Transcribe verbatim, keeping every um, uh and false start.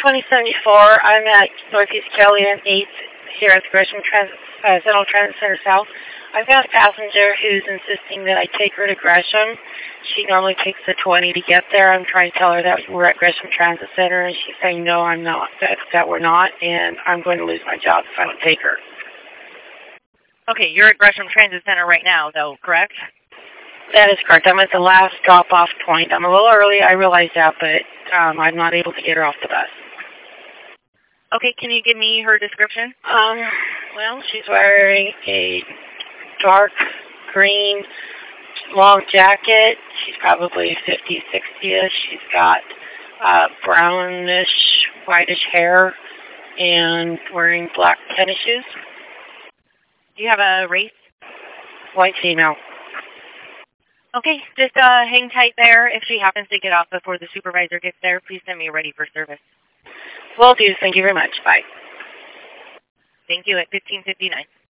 twenty seventy-four. I'm at Northeast Kelly and eighth here at the Gresham Transit, uh, Central Transit Center South. I've got a passenger who's insisting that I take her to Gresham. She normally takes the twenty to get there. I'm trying to tell her that we're at Gresham Transit Center, and she's saying, no, I'm not, that, that we're not, and I'm going to lose my job if I don't take her. Okay, you're at Gresham Transit Center right now, though, correct? That is correct. I'm at the last drop-off point. I'm a little early, I realize that, but um, I'm not able to get her off the bus. Okay, can you give me her description? Um, well, she's wearing a dark green long jacket. She's probably fifty, sixty-ish. She's got uh, brownish, whitish hair and wearing black tennis shoes. Do you have a race? White female. Okay, just uh, hang tight there. If she happens to get off before the supervisor gets there, please send me ready for service. Will do. Thank you very much. Bye. Thank you at fifteen fifty-nine.